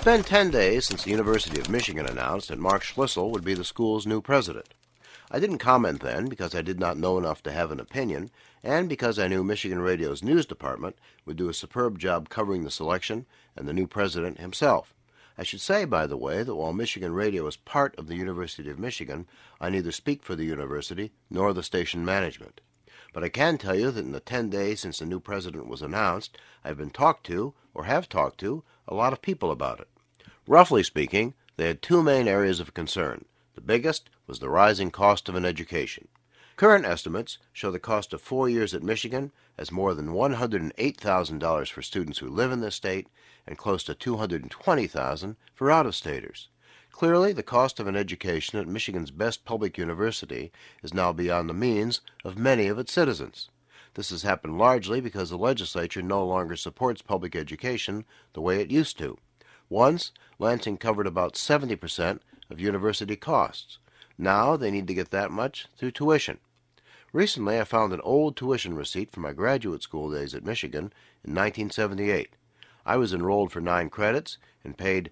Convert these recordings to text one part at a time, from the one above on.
been 10 days since the University of Michigan announced that Mark Schlissel would be the school's new president. I didn't comment then because I did not know enough to have an opinion, and because I knew Michigan Radio's news department would do a superb job covering the selection and the new president himself. I should say, by the way, that while Michigan Radio is part of the University of Michigan, I neither speak for the university nor the station management. But I can tell you that in the 10 days since the new president was announced, I've been talked to, or have talked to, a lot of people about it. Roughly speaking, they had two main areas of concern. The biggest was the rising cost of an education. Current estimates show the cost of 4 years at Michigan as more than $108,000 for students who live in the state and close to $220,000 for out-of-staters. Clearly, the cost of an education at Michigan's best public university is now beyond the means of many of its citizens. This has happened largely because the legislature no longer supports public education the way it used to. Once, Lansing covered about 70% of university costs. Now they need to get that much through tuition. Recently, I found an old tuition receipt from my graduate school days at Michigan in 1978. I was enrolled for 9 credits and paid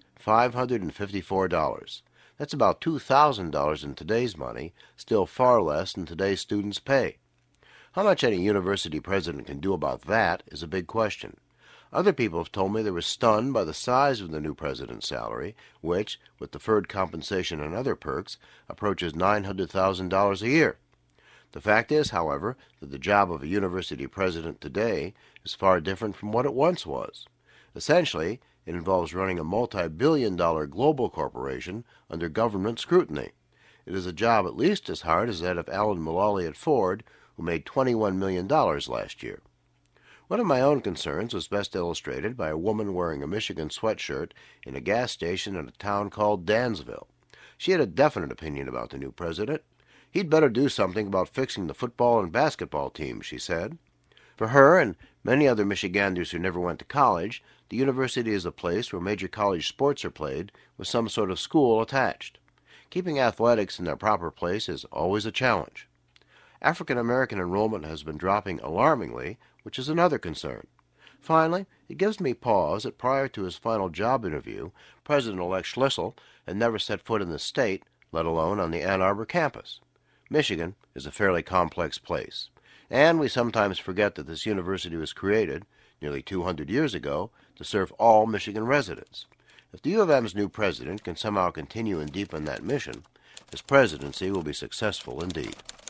$554. That's about $2,000 in today's money, still far less than today's students pay. How much any university president can do about that is a big question. Other people have told me they were stunned by the size of the new president's salary, which, with deferred compensation and other perks, approaches $900,000 a year. The fact is, however, that the job of a university president today is far different from what it once was. Essentially, it involves running a multi-billion-dollar global corporation under government scrutiny. It is a job at least as hard as that of Alan Mulally at Ford, who made $21 million last year. One of my own concerns was best illustrated by a woman wearing a Michigan sweatshirt in a gas station in a town called Dansville. She had a definite opinion about the new president. He'd better do something about fixing the football and basketball teams, she said. For her and many other Michiganders who never went to college, the university is a place where major college sports are played with some sort of school attached. Keeping athletics in their proper place is always a challenge. African American enrollment has been dropping alarmingly, which is another concern. Finally, it gives me pause that prior to his final job interview, President-elect Schlissel had never set foot in the state, let alone on the Ann Arbor campus. Michigan is a fairly complex place, and we sometimes forget that this university was created, nearly 200 years ago, to serve all Michigan residents. If the U of M's new president can somehow continue and deepen that mission, his presidency will be successful indeed.